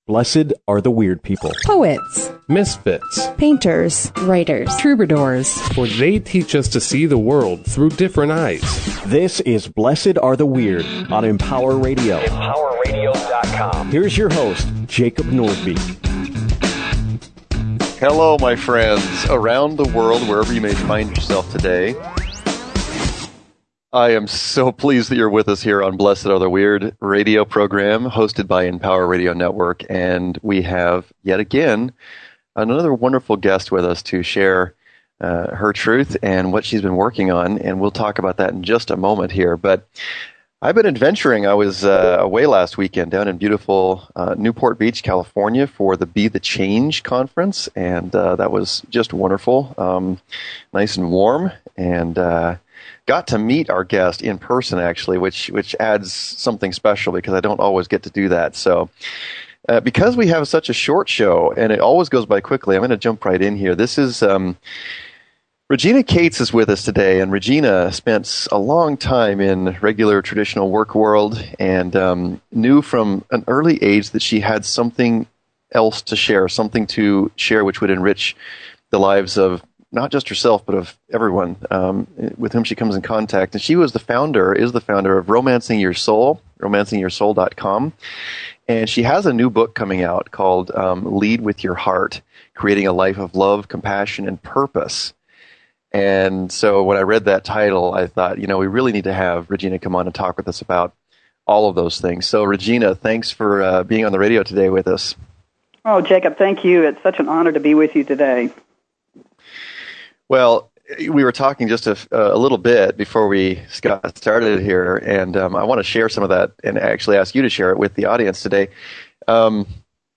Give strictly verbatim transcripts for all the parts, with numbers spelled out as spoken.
Blessed are the weird people, poets, misfits, painters, writers, troubadours, for they teach us to see the world through different eyes. This is Blessed Are the Weird on Empower Radio. Empower Radio dot com. Here's your host, Jacob Nordby. Hello, my friends, around the world, wherever you may find yourself today. I am so pleased that you're with us here on Blessed Are the Weird radio program hosted by Empower Radio Network. And we have, yet again, another wonderful guest with us to share uh, her truth and what she's been working on. And we'll talk about that in just a moment here. But I've been adventuring. I was uh, away last weekend down in beautiful uh, Newport Beach, California for the Be the Change conference. And uh, that was just wonderful, um, nice and warm. And uh got to meet our guest in person, actually, which which adds something special because I don't always get to do that. So uh, because we have such a short show, and it always goes by quickly, I'm going to jump right in here. This is um, Regina Cates is with us today, and Regina spent a long time in regular traditional work world and um, knew from an early age that she had something else to share, something to share which would enrich the lives of not just herself, but of everyone um, with whom she comes in contact. And she was the founder, is the founder of Romancing Your Soul, romancing your soul dot com. And she has a new book coming out called um, Lead with Your Heart, Creating a Life of Love, Compassion, and Purpose. And so when I read that title, I thought, you know, we really need to have Regina come on and talk with us about all of those things. So Regina, thanks for uh, being on the radio today with us. Oh, Jacob, thank you. It's such an honor to be with you today. Well, we were talking just a, a little bit before we got started here, and um, I want to share some of that and actually ask you to share it with the audience today. Um,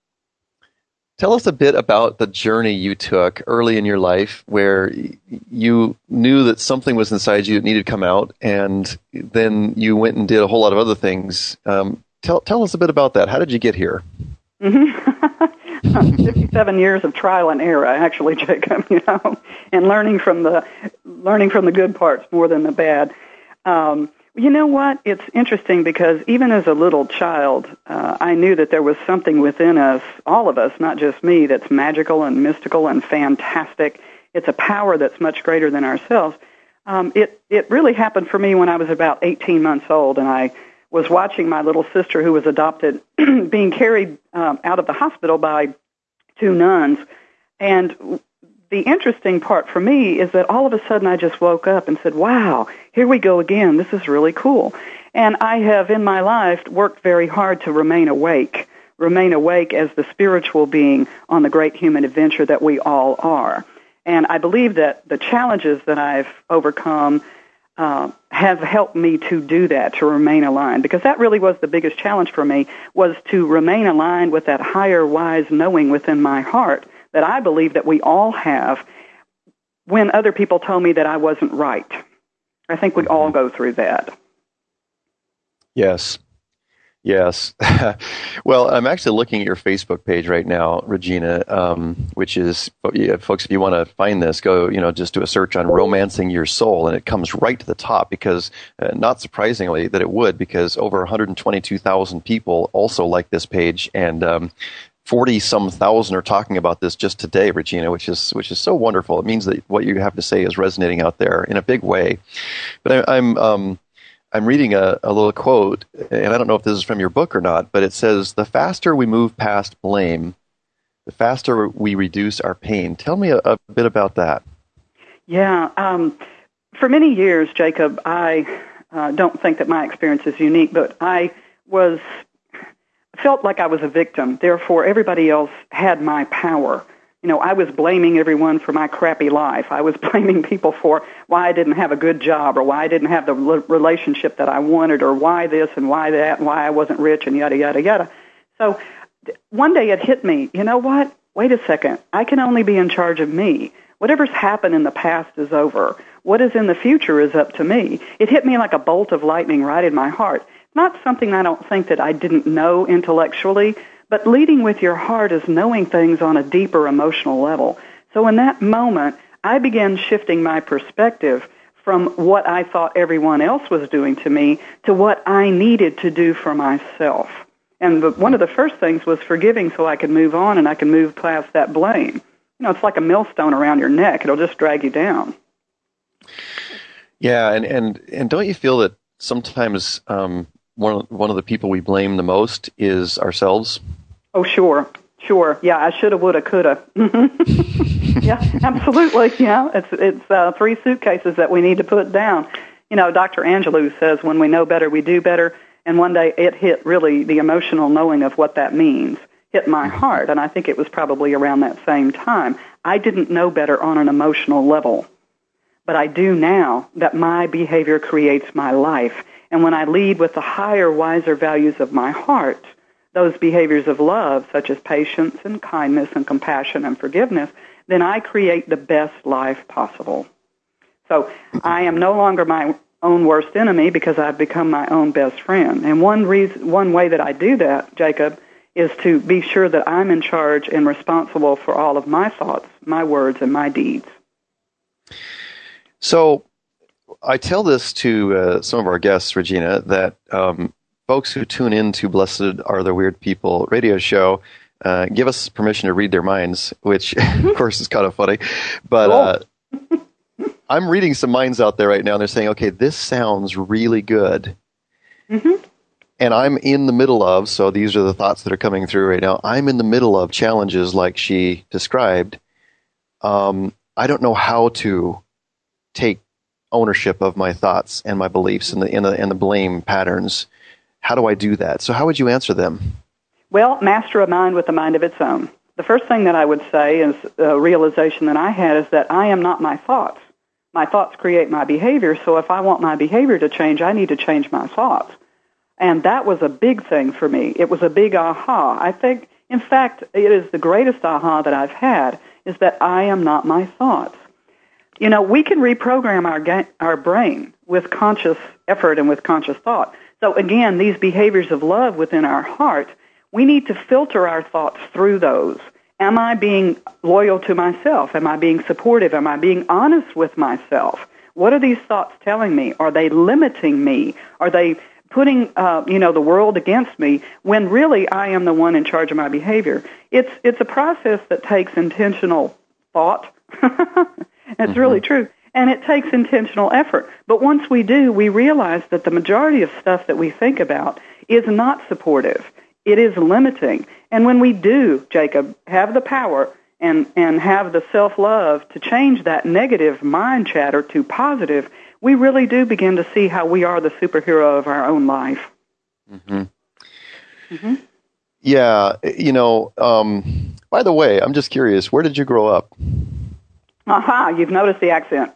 tell us a bit about the journey you took early in your life where you knew that something was inside you that needed to come out, and then you went and did a whole lot of other things. Um, tell, tell us a bit about that. How did you get here? Mm-hmm. fifty-seven years of trial and error, actually, Jacob, you know, and learning from the learning from the good parts more than the bad. Um, you know what? It's interesting because even as a little child, uh, I knew that there was something within us, all of us, not just me, that's magical and mystical and fantastic. It's a power that's much greater than ourselves. Um, it it really happened for me when I was about eighteen months old, and I was watching my little sister, who was adopted, being carried um, out of the hospital by two nuns. And the interesting part for me is that all of a sudden I just woke up and said, wow, here we go again. This is really cool. And I have in my life worked very hard to remain awake, remain awake as the spiritual being on the great human adventure that we all are. And I believe that the challenges that I've overcome Uh, have helped me to do that, to remain aligned, because that really was the biggest challenge for me, was to remain aligned with that higher, wise knowing within my heart that I believe that we all have when other people told me that I wasn't right. I think we all go through that. Yes. Yes. Well, I'm actually looking at your Facebook page right now, Regina, um, which is, yeah, folks, if you want to find this, go, you know, just do a search on Romancing Your Soul, and it comes right to the top because, uh, not surprisingly that it would, because over one hundred twenty-two thousand people also like this page, and um, forty-some thousand are talking about this just today, Regina, which is which is so wonderful. It means that what you have to say is resonating out there in a big way. But I, I'm... Um, I'm reading a, a little quote, and I don't know if this is from your book or not, but it says, the faster we move past blame, the faster we reduce our pain. Tell me a, a bit about that. Yeah. Um, for many years, Jacob, I uh, don't think that my experience is unique, but I was felt like I was a victim. Therefore, everybody else had my power. You know, I was blaming everyone for my crappy life. I was blaming people for why I didn't have a good job or why I didn't have the relationship that I wanted or why this and why that and why I wasn't rich and yada, yada, yada. So one day it hit me, you know what? Wait a second. I can only be in charge of me. Whatever's happened in the past is over. What is in the future is up to me. It hit me like a bolt of lightning right in my heart. Not something I don't think that I didn't know intellectually, but leading with your heart is knowing things on a deeper emotional level. So in that moment, I began shifting my perspective from what I thought everyone else was doing to me to what I needed to do for myself. And the, one of the first things was forgiving so I could move on and I could move past that blame. You know, it's like a millstone around your neck. It'll just drag you down. Yeah, and, and, and don't you feel that sometimes um, one, of, one of the people we blame the most is ourselves? Oh, sure. Sure. Yeah, I shoulda, woulda, coulda. Yeah, absolutely. Yeah, it's it's uh, three suitcases that we need to put down. You know, Doctor Angelou says, when we know better, we do better. And one day it hit really the emotional knowing of what that means, hit my heart. And I think it was probably around that same time. I didn't know better on an emotional level. But I do now that my behavior creates my life. And when I lead with the higher, wiser values of my heart, those behaviors of love, such as patience and kindness and compassion and forgiveness, then I create the best life possible. So I am no longer my own worst enemy because I've become my own best friend. And one reason, one way that I do that, Jacob, is to be sure that I'm in charge and responsible for all of my thoughts, my words, and my deeds. So I tell this to uh, some of our guests, Regina, that um, folks who tune in to Blessed Are the Weird People radio show uh, give us permission to read their minds, which, of course, is kind of funny. But uh, I'm reading some minds out there right now, and they're saying, okay, this sounds really good. Mm-hmm. And I'm in the middle of, so these are the thoughts that are coming through right now, I'm in the middle of challenges like she described. Um, I don't know how to take ownership of my thoughts and my beliefs and the, and the, and the blame patterns. How do I do that? So how would you answer them? Well, master a mind with a mind of its own. The first thing that I would say is a realization that I had is that I am not my thoughts. My thoughts create my behavior, so if I want my behavior to change, I need to change my thoughts. And that was a big thing for me. It was a big aha. I think, in fact, it is the greatest aha that I've had, is that I am not my thoughts. You know, we can reprogram our ga- our brain with conscious effort and with conscious thought. So again, these behaviors of love within our heart, we need to filter our thoughts through those. Am I being loyal to myself? Am I being supportive? Am I being honest with myself? What are these thoughts telling me? Are they limiting me? Are they putting, uh, you know, the world against me when really I am the one in charge of my behavior? It's it's a process that takes intentional thought. It's mm-hmm. really true. And it takes intentional effort. But once we do, we realize that the majority of stuff that we think about is not supportive. It is limiting. And when we do, Jacob, have the power and, and have the self-love to change that negative mind chatter to positive, we really do begin to see how we are the superhero of our own life. Mm-hmm. Mm-hmm. Yeah, you know, um, by the way, I'm just curious, where did you grow up? Aha, you've noticed the accent.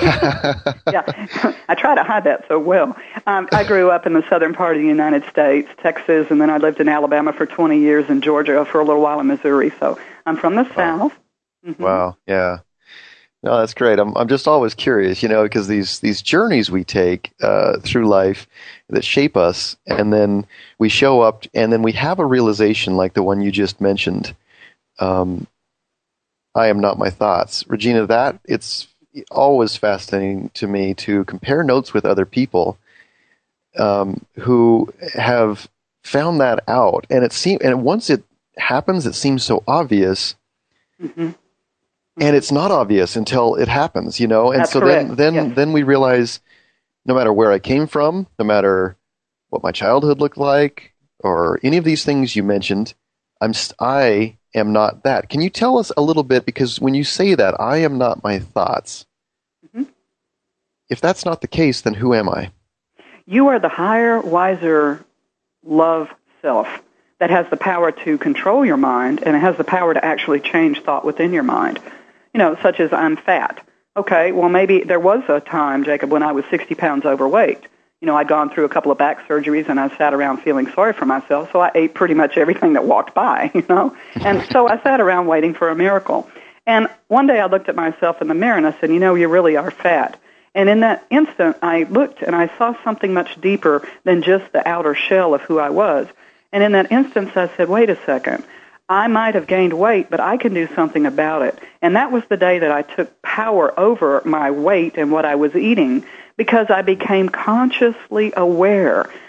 Yeah, I try to hide that so well. Um, I grew up in the southern part of the United States, Texas, and then I lived in Alabama for twenty years and Georgia for a little while in Missouri. So I'm from the wow. South. Mm-hmm. Wow, yeah. No, that's great. I'm I'm just always curious, you know, because these, these journeys we take uh, through life that shape us, and then we show up, and then we have a realization like the one you just mentioned. Um, I am not my thoughts. Regina, that it's always fascinating to me to compare notes with other people um, who have found that out. And it seem, and once it happens, it seems so obvious. Mm-hmm. And it's not obvious until it happens, you know? And That's so correct. then, then, yes. then we realize no matter where I came from, no matter what my childhood looked like, or any of these things you mentioned, I'm st- I am not that. Can you tell us a little bit, because when you say that, I am not my thoughts, mm-hmm. if that's not the case, then who am I? You are the higher, wiser, love self that has the power to control your mind, and it has the power to actually change thought within your mind. You know, such as I'm fat. Okay, well, maybe there was a time, Jacob, when I was sixty pounds overweight. You know, I'd gone through a couple of back surgeries, and I sat around feeling sorry for myself, so I ate pretty much everything that walked by, you know. And so I sat around waiting for a miracle. And one day I looked at myself in the mirror, and I said, you know, you really are fat. And in that instant, I looked, and I saw something much deeper than just the outer shell of who I was. And in that instance, I said, wait a second. I might have gained weight, but I can do something about it. And that was the day that I took power over my weight and what I was eating, because I became consciously aware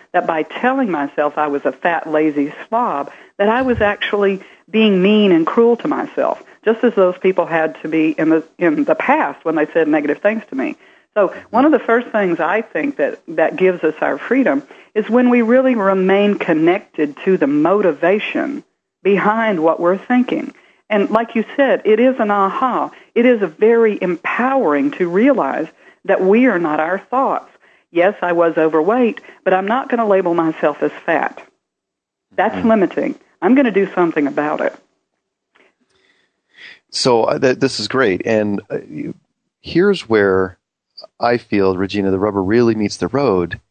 that by telling myself I was a fat, lazy slob, that I was actually being mean and cruel to myself, just as those people had to be in the in the past when they said negative things to me. So one of the first things I think that, that gives us our freedom is when we really remain connected to the motivation behind what we're thinking. And like you said, it is an aha. It is a very empowering to realize that we are not our thoughts. Yes, I was overweight, but I'm not going to label myself as fat. That's mm-hmm. limiting. I'm going to do something about it. So uh, th- this is great. And uh, here's where I feel, Regina, the rubber really meets the road,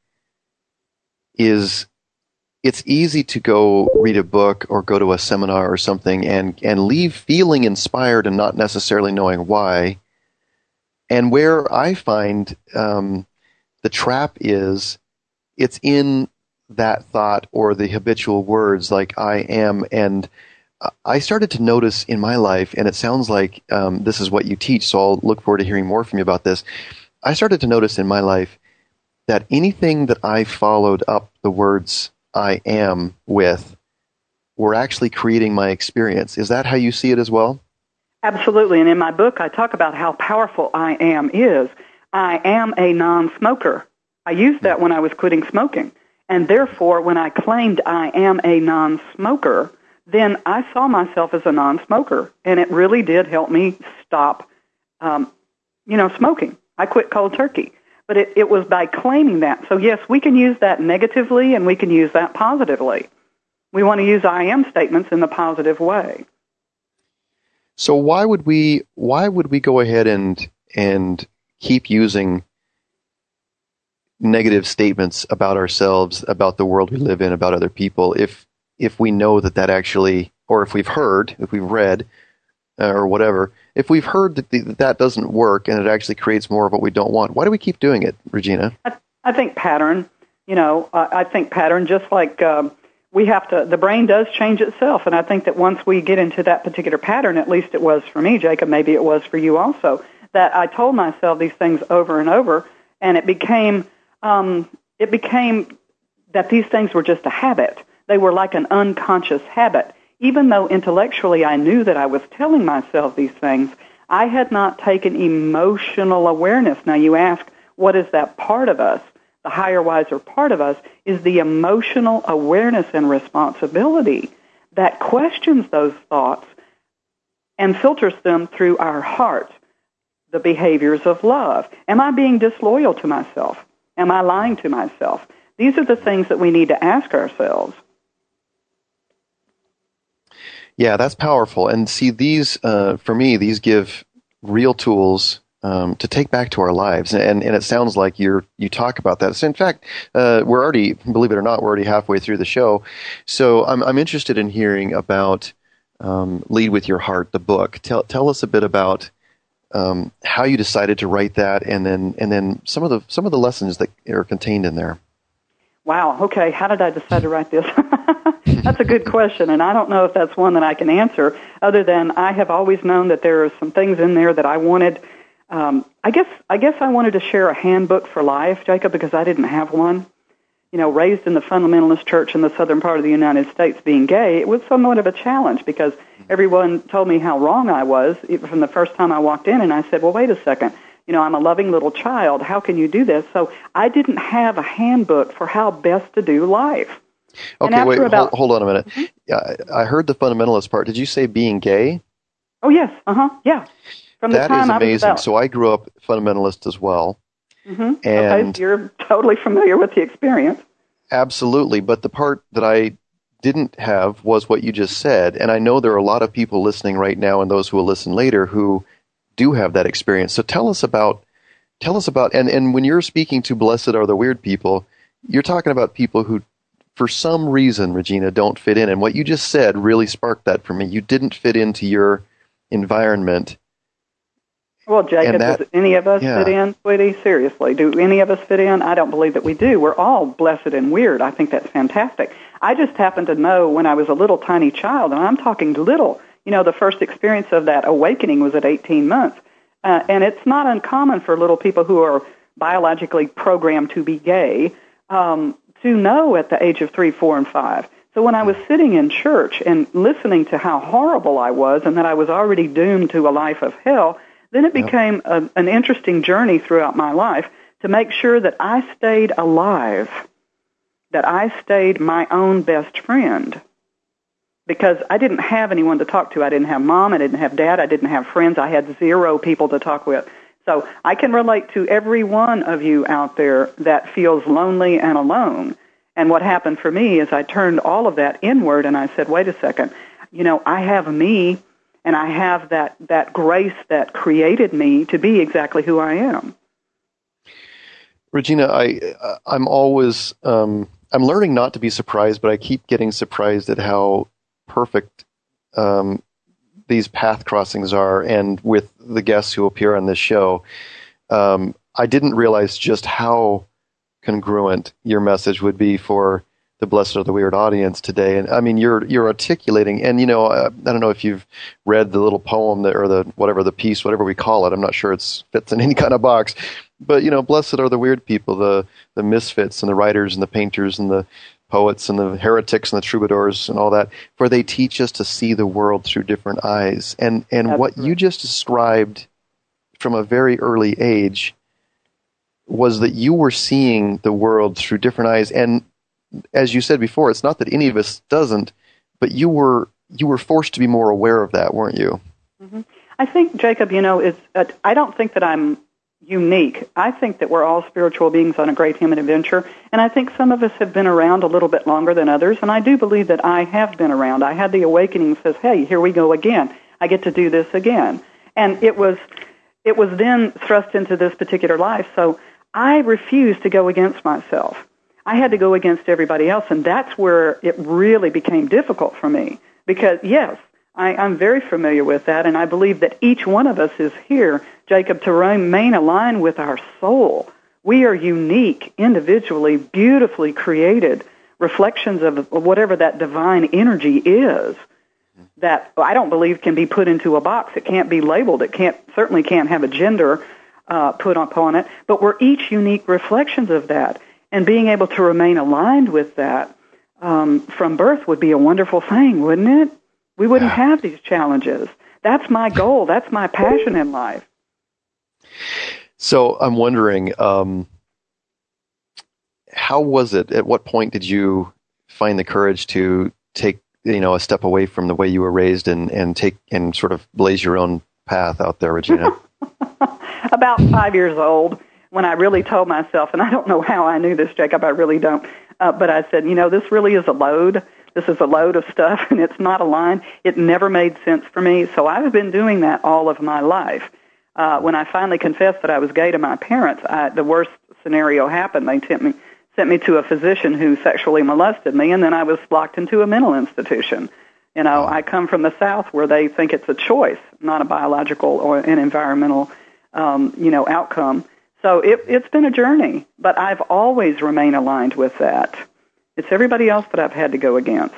is it's easy to go read a book or go to a seminar or something and, and leave feeling inspired and not necessarily knowing why. And where I find um, the trap is, it's in that thought or the habitual words like I am. And I started to notice in my life, and it sounds like um, this is what you teach, so I'll look forward to hearing more from you about this. I started to notice in my life that anything that I followed up the words I am with were actually creating my experience. Is that how you see it as well? Absolutely. And in my book, I talk about how powerful I am is. I am a non-smoker. I used that when I was quitting smoking. And therefore, when I claimed I am a non-smoker, then I saw myself as a non-smoker. And it really did help me stop, um, you know, smoking. I quit cold turkey. But it, it was by claiming that. So, yes, we can use that negatively and we can use that positively. We want to use I am statements in the positive way. So why would we why would we go ahead and and keep using negative statements about ourselves, about the world we live in, about other people, if if we know that that actually, or if we've heard, if we've read, uh, or whatever, if we've heard that, the, that that doesn't work and it actually creates more of what we don't want, why do we keep doing it, Regina? I, I think pattern, you know, uh, I think pattern, just like um, we have to, the brain does change itself, and I think that once we get into that particular pattern, at least it was for me, Jacob, maybe it was for you also, that I told myself these things over and over, and it became, um, it became that these things were just a habit. They were like an unconscious habit. Even though intellectually I knew that I was telling myself these things, I had not taken emotional awareness. Now you ask, what is that part of us? The higher, wiser part of us is the emotional awareness and responsibility that questions those thoughts and filters them through our heart, the behaviors of love. Am I being disloyal to myself? Am I lying to myself? These are the things that we need to ask ourselves. Yeah, that's powerful. And see, these, uh, for me, these give real tools um, to take back to our lives. And, and it sounds like you're, you talk about that. So in fact, uh, we're already, believe it or not, we're already halfway through the show. So I'm, I'm interested in hearing about um, Lead With Your Heart, the book. Tell, tell us a bit about um, how you decided to write that, and then, and then some of the, some of the lessons that are contained in there. Wow, okay, how did I decide to write this? That's a good question, and I don't know if that's one that I can answer, other than I have always known that there are some things in there that I wanted. Um, I guess I guess I wanted to share a handbook for life, Jacob, because I didn't have one. You know, raised in the fundamentalist church in the southern part of the United States, being gay, it was somewhat of a challenge because everyone told me how wrong I was even from the first time I walked in, and I said, well, wait a second. You know, I'm a loving little child. How can you do this? So I didn't have a handbook for how best to do life. Okay, wait, about, hold, hold on a minute. Mm-hmm. Yeah, I heard the fundamentalist part. Did you say being gay? Oh, yes. Uh-huh. Yeah. From that the time is amazing. I was about, so I grew up fundamentalist as well. Mm-hmm. And okay, so you're totally familiar with the experience. Absolutely. But the part that I didn't have was what you just said. And I know there are a lot of people listening right now and those who will listen later who do have that experience. So tell us about, tell us about, and, and when you're speaking to Blessed Are the Weird People, you're talking about people who, for some reason, Regina, don't fit in. And what you just said really sparked that for me. You didn't fit into your environment. Well, Jacob, that, does any of us yeah. fit in, sweetie? Seriously, do any of us fit in? I don't believe that we do. We're all blessed and weird. I think that's fantastic. I just happened to know when I was a little tiny child, and I'm talking little, you know, the first experience of that awakening was at eighteen months. Uh, and it's not uncommon for little people who are biologically programmed to be gay um, to know at the age of three, four, and five. So when I was sitting in church and listening to how horrible I was and that I was already doomed to a life of hell, then it became a, an interesting journey throughout my life to make sure that I stayed alive, that I stayed my own best friend. Because I didn't have anyone to talk to. I didn't have mom, I didn't have dad, I didn't have friends. I had zero people to talk with. So I can relate to every one of you out there that feels lonely and alone. And what happened for me is I turned all of that inward and I said, wait a second, you know, I have me and I have that, that grace that created me to be exactly who I am. Regina, I, I'm always, um, I'm learning not to be surprised, but I keep getting surprised at how perfect um, these path crossings are. And with the guests who appear on this show, um, I didn't realize just how congruent your message would be for the Blessed Are the Weird audience today. And I mean, you're you're articulating, and you know, uh, I don't know if you've read the little poem that, or the whatever the piece, whatever we call it. I'm not sure it fits in any kind of box, but you know, blessed are the weird people, the the misfits, and the writers, and the painters, and the poets, and the heretics, and the troubadours, and all that. For they teach us to see the world through different eyes. And and That's what right. you just described from a very early age was that you were seeing the world through different eyes. And as you said before, it's not that any of us doesn't, but you were you were forced to be more aware of that, weren't you? Mm-hmm. I think, Jacob, you know, it's, uh, I don't think that I'm unique. I think that we're all spiritual beings on a great human adventure, and I think some of us have been around a little bit longer than others, and I do believe that I have been around. I had the awakening that says, hey, here we go again. I get to do this again. And it was it was then thrust into this particular life, so I refused to go against myself. I had to go against everybody else, and that's where it really became difficult for me. Because, yes, I, I'm very familiar with that, and I believe that each one of us is here, Jacob, to remain aligned with our soul. We are unique, individually, beautifully created reflections of whatever that divine energy is that I don't believe can be put into a box. It can't be labeled. It can't certainly can't have a gender uh, put upon it, but we're each unique reflections of that. And being able to remain aligned with that um, from birth would be a wonderful thing, wouldn't it? We wouldn't yeah. have these challenges. That's my goal. That's my passion in life. So I'm wondering, um, how was it? At what point did you find the courage to take, you know, a step away from the way you were raised and, and take and sort of blaze your own path out there, Regina? About five years old, when I really told myself, and I don't know how I knew this, Jacob, I really don't, uh, but I said, you know, this really is a load. This is a load of stuff, and it's not aligned. It never made sense for me, so I've been doing that all of my life. Uh, when I finally confessed that I was gay to my parents, I, the worst scenario happened. They sent me, sent me to a physician who sexually molested me, and then I was locked into a mental institution. You know, I come from the South where they think it's a choice, not a biological or an environmental, um, you know, outcome. So it, it's been a journey, but I've always remained aligned with that. It's everybody else that I've had to go against.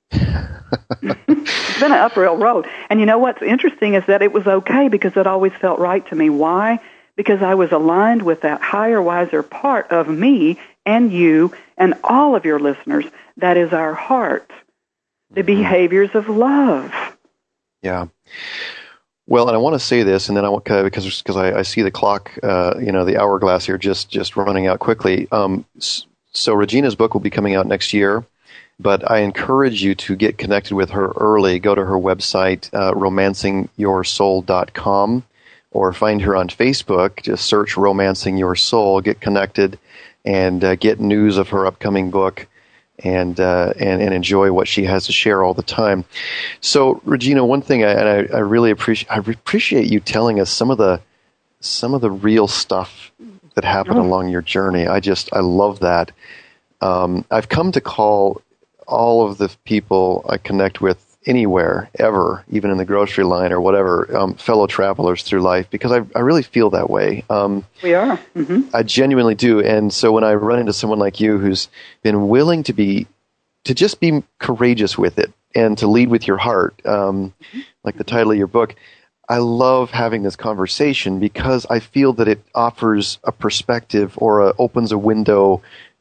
It's been an uphill road. And you know what's interesting is that it was okay because it always felt right to me. Why? Because I was aligned with that higher, wiser part of me and you and all of your listeners. That is our heart, the behaviors of love. Yeah. Well, and I want to say this, and then I want uh, because because I, I see the clock, uh, you know, the hourglass here just just running out quickly. Um, so Regina's book will be coming out next year, but I encourage you to get connected with her early. Go to her website, uh, romancing your soul dot com, or find her on Facebook. Just search Romancing Your Soul, get connected, and uh, get news of her upcoming book. And, uh, and and enjoy what she has to share all the time. So, Regina, one thing, I, and I, I really appreciate I appreciate you telling us some of the some of the real stuff that happened oh. along your journey. I just I love that. Um, I've come to call all of the people I connect with anywhere, ever, even in the grocery line or whatever, um, fellow travelers through life, because I, I really feel that way. Um, we are. Mm-hmm. I genuinely do. And so when I run into someone like you who's been willing to be, to just be courageous with it and to lead with your heart, um, mm-hmm. like the title of your book, I love having this conversation because I feel that it offers a perspective or a, opens a window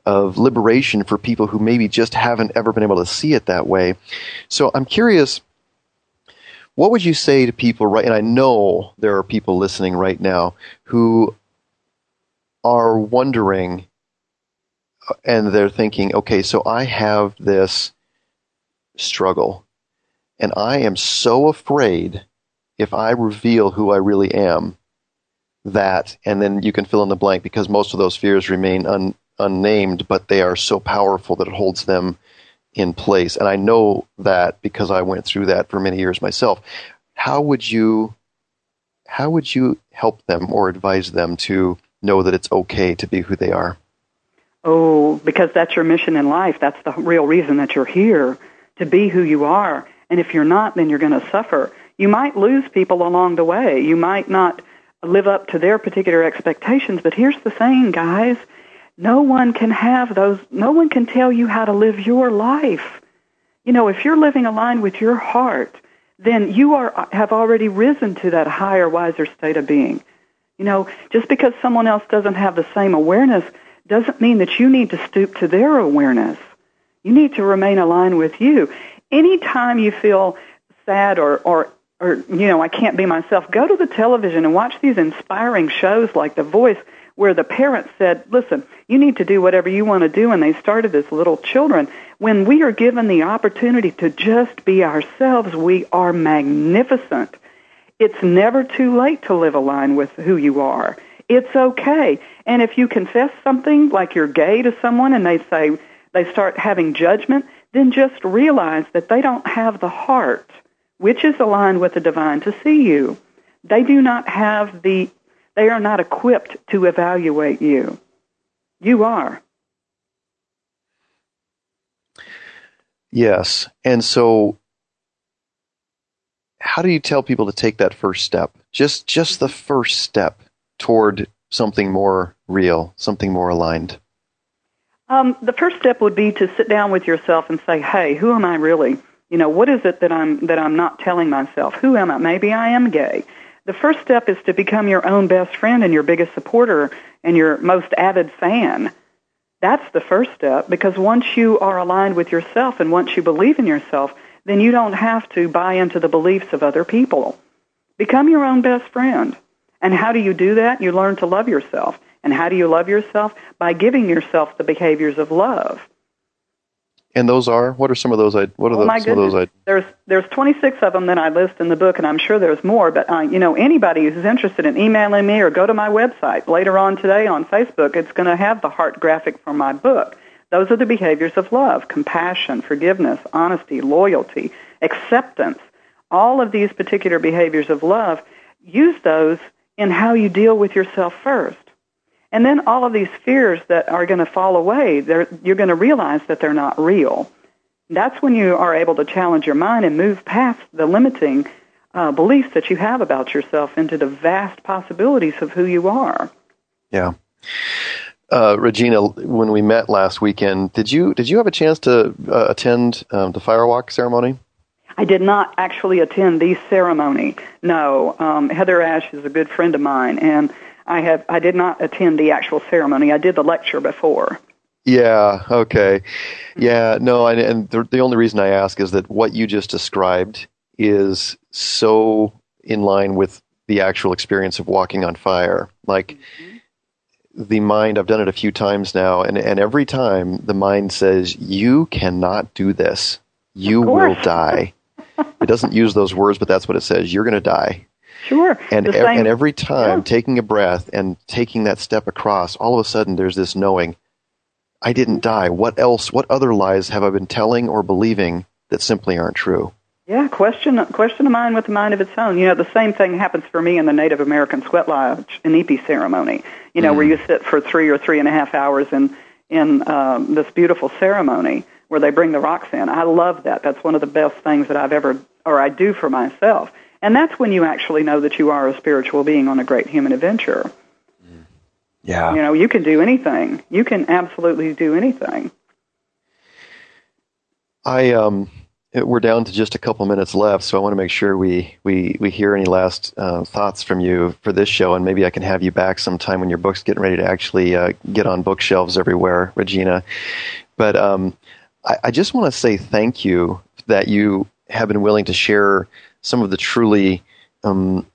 of liberation for people who maybe just haven't ever been able to see it that way. So I'm curious, what would you say to people, right? And I know there are people listening right now who are wondering, and they're thinking, okay, so I have this struggle, and I am so afraid if I reveal who I really am, that, and then you can fill in the blank, because most of those fears remain un, unnamed, but they are so powerful that it holds them in place. And I know that because I went through that for many years myself. How would you, how would you help them or advise them to know that it's okay to be who they are? Oh, because that's your mission in life. That's the real reason that you're here, to be who you are. And if you're not, then you're going to suffer. You might lose people along the way. You might not live up to their particular expectations. But here's the thing, guys. No one can have those, no one can tell you how to live your life. You know, if you're living aligned with your heart, then you are have already risen to that higher, wiser state of being. You know, just because someone else doesn't have the same awareness doesn't mean that you need to stoop to their awareness. You need to remain aligned with you. Anytime you feel sad or, or, or, you know, I can't be myself, go to the television and watch these inspiring shows like The Voice, where the parents said, listen, you need to do whatever you want to do, and they started as little children. When we are given the opportunity to just be ourselves, we are magnificent. It's never too late to live aligned with who you are. It's okay. And if you confess something like you're gay to someone and they say, they start having judgment, then just realize that they don't have the heart, which is aligned with the divine, to see you. They do not have the They are not equipped to evaluate you. You are. Yes. And so how do you tell people to take that first step? Just just the first step toward something more real, something more aligned. Um, the first step would be to sit down with yourself and say, hey, who am I really? You know, what is it that I'm that I'm not telling myself? Who am I? Maybe I am gay. The first step is to become your own best friend and your biggest supporter and your most avid fan. That's the first step, because once you are aligned with yourself and once you believe in yourself, then you don't have to buy into the beliefs of other people. Become your own best friend. And how do you do that? You learn to love yourself. And how do you love yourself? By giving yourself the behaviors of love. And those are, what are some of those? I, what are oh the, my some goodness. of those? I, there's there's twenty-six of them that I list in the book, and I'm sure there's more. But uh, you know, anybody who's interested in emailing me or go to my website later on today on Facebook, it's going to have the heart graphic from my book. Those are the behaviors of love: compassion, forgiveness, honesty, loyalty, acceptance. All of these particular behaviors of love, use those in how you deal with yourself first. And then all of these fears that are going to fall away, you're going to realize that they're not real. That's when you are able to challenge your mind and move past the limiting uh, beliefs that you have about yourself into the vast possibilities of who you are. Yeah. Uh, Regina, when we met last weekend, did you did you have a chance to uh, attend um, the Firewalk ceremony? I did not actually attend the ceremony. No. Um, Heather Ash is a good friend of mine, and I have I did not attend the actual ceremony. I did the lecture before. Yeah, okay. Yeah, no, and, and the, the only reason I ask is that what you just described is so in line with the actual experience of walking on fire. Like, mm-hmm. the mind, I've done it a few times now, and, and every time the mind says, you cannot do this. You will die. It doesn't use those words, but that's what it says. You're going to die. Sure. And, ev- and every time yeah. taking a breath and taking that step across, all of a sudden there's this knowing, I didn't die. What else, what other lies have I been telling or believing that simply aren't true? Yeah, question question a mind with a mind of its own. You know, the same thing happens for me in the Native American Sweat Lodge, an Ipi ceremony, you know, mm. where you sit for three or three and a half hours in, in um, this beautiful ceremony where they bring the rocks in. I love that. That's one of the best things that I've ever, or I do for myself. And that's when you actually know that you are a spiritual being on a great human adventure. Yeah. You know, you can do anything. You can absolutely do anything. I um it, we're down to just a couple minutes left, so I want to make sure we, we, we hear any last uh, thoughts from you for this show, and maybe I can have you back sometime when your book's getting ready to actually uh, get on bookshelves everywhere, Regina. But um, I, I just want to say thank you that you have been willing to share some of the truly um,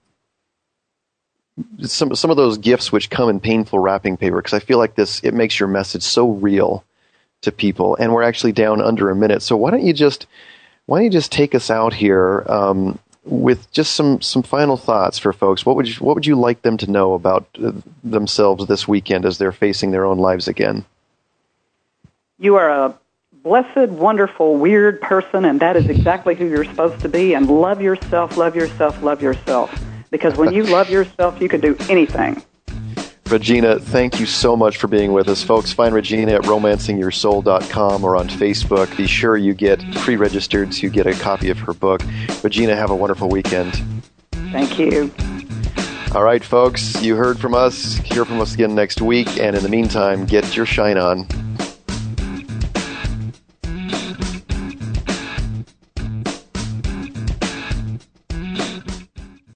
some some of those gifts which come in painful wrapping paper, because I feel like this, it makes your message so real to people, and we're actually down under a minute. So why don't you just why don't you just take us out here um, with just some, some final thoughts for folks? What would you what would you like them to know about uh, themselves this weekend as they're facing their own lives again? You are a blessed, wonderful, weird person, and that is exactly who you're supposed to be. And love yourself, love yourself, love yourself. Because when you love yourself, you can do anything. Regina, thank you so much for being with us. Folks, find Regina at romancing your soul dot com or on Facebook. Be sure you get pre-registered to get a copy of her book. Regina, have a wonderful weekend. Thank you. All right, folks, you heard from us. Hear from us again next week. And in the meantime, get your shine on.